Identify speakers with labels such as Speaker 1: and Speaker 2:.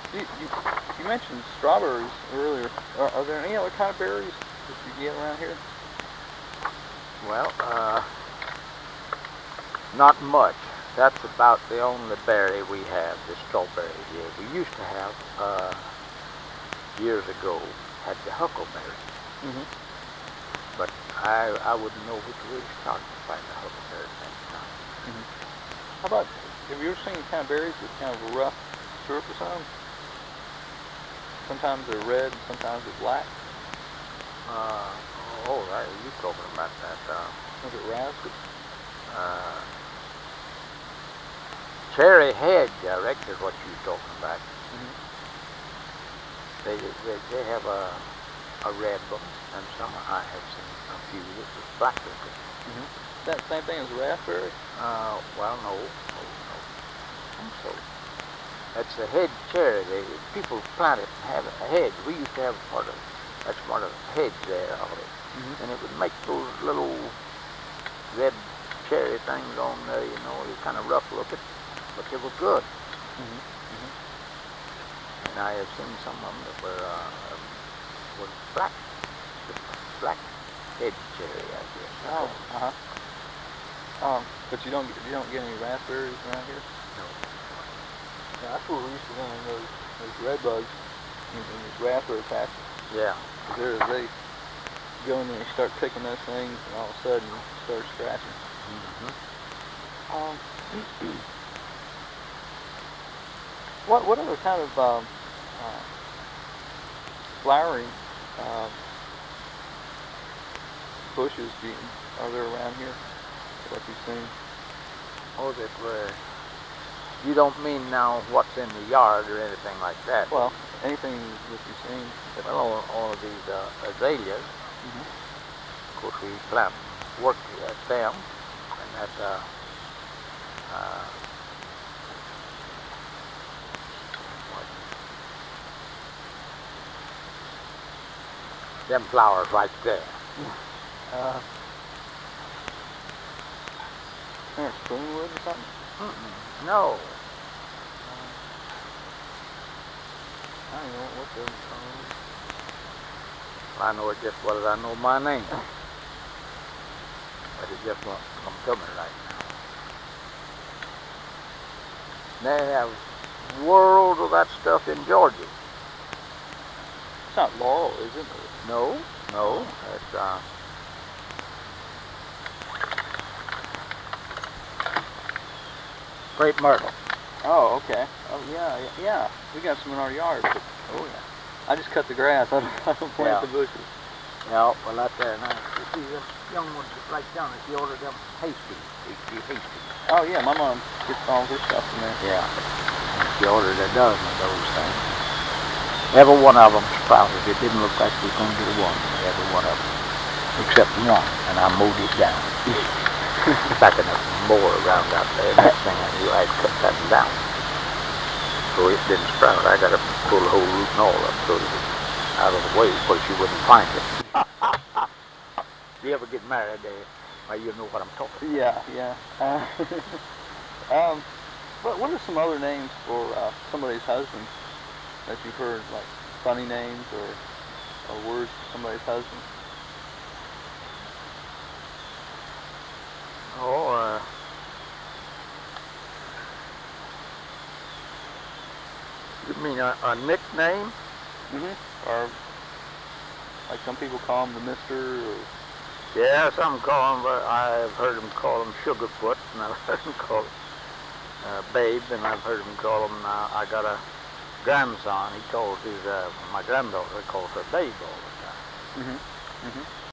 Speaker 1: You mentioned strawberries earlier. Are there any other kind of berries that you get around here?
Speaker 2: Well, not much. That's about the only berry we have, the strawberry here. We used to have, years ago, had the huckleberry.
Speaker 1: Mm-hmm.
Speaker 2: But I wouldn't know which way to start to find the huckleberry next time.
Speaker 1: Mm-hmm. How about, have you ever seen kind of berries with kind of a rough surface on them? Sometimes they're red and sometimes they're black.
Speaker 2: Oh, right. You talking about that?
Speaker 1: Is it raspberry?
Speaker 2: Cherry hedge, I reckon, is what you're talking about.
Speaker 1: Mm-hmm.
Speaker 2: They have a red one, and some I have seen a few that was black looking.
Speaker 1: Mm-hmm. That same thing as raspberry?
Speaker 2: Well, no. I think so. That's a hedge cherry. People plant it and have a hedge. We used to have that's part of the hedge there of it.
Speaker 1: Mm-hmm.
Speaker 2: And it would make those little red cherry things on there, you know, they kind of rough looking, but they were good.
Speaker 1: Mm-hmm. Mm-hmm.
Speaker 2: And I have seen some of them that were black hedge cherry, I guess.
Speaker 1: Oh, but you don't get any raspberries around here?
Speaker 2: No.
Speaker 1: Yeah, that's where we used to run in those red bugs in these raspberry patches.
Speaker 2: Yeah.
Speaker 1: They go in there and start picking those things, and all of a sudden you start scratching.
Speaker 2: Mm-hmm.
Speaker 1: What other kind of flowering bushes are there around here that you've seen?
Speaker 2: Oh, that were. You don't mean now what's in the yard or anything like that?
Speaker 1: Well, anything that you've seen.
Speaker 2: Well, all of these azaleas.
Speaker 1: Mm-hmm.
Speaker 2: Of course, we plant work at them, and that them flowers right there.
Speaker 1: There, spoonwood or something?
Speaker 2: No.
Speaker 1: I don't know what they're
Speaker 2: I know it just well as I know my name. But it just won't come to me right now. They have world of that stuff in Georgia.
Speaker 1: It's not laurel, is it?
Speaker 2: No. That's crepe myrtle.
Speaker 1: Oh, okay. Oh, yeah. We got some in our yard. But,
Speaker 2: Oh yeah.
Speaker 1: I just cut the grass. I don't plant the bushes.
Speaker 2: Yeah, well out there now. You see the young ones right down there, she ordered them hasty.
Speaker 1: Oh yeah, my mom gets all her stuff from there.
Speaker 2: Yeah. She ordered a dozen of those things. Every one of them sprouted. It didn't look like we were going to get one. Every one of them. Except one. And I mowed it down. Back enough more around out there. Next thing I knew, I'd cut that down. So it didn't sprout. I got to pull the whole root and all up so it was out of the way where she wouldn't find it. If you ever get married, you know what I'm talking about.
Speaker 1: Yeah. What are some other names for somebody's husband that you've heard, like funny names or words for somebody's husband?
Speaker 2: Oh, you mean a nickname?
Speaker 1: Mm-hmm. Or like some people call him the Mister. Or...
Speaker 2: Yeah, some call him. I've heard them call him Sugarfoot, and I've heard them call him Babe, and I've heard them call him. I got a grandson. He calls his my granddaughter calls her Babe all the time.
Speaker 1: Mm-hmm. Mm-hmm.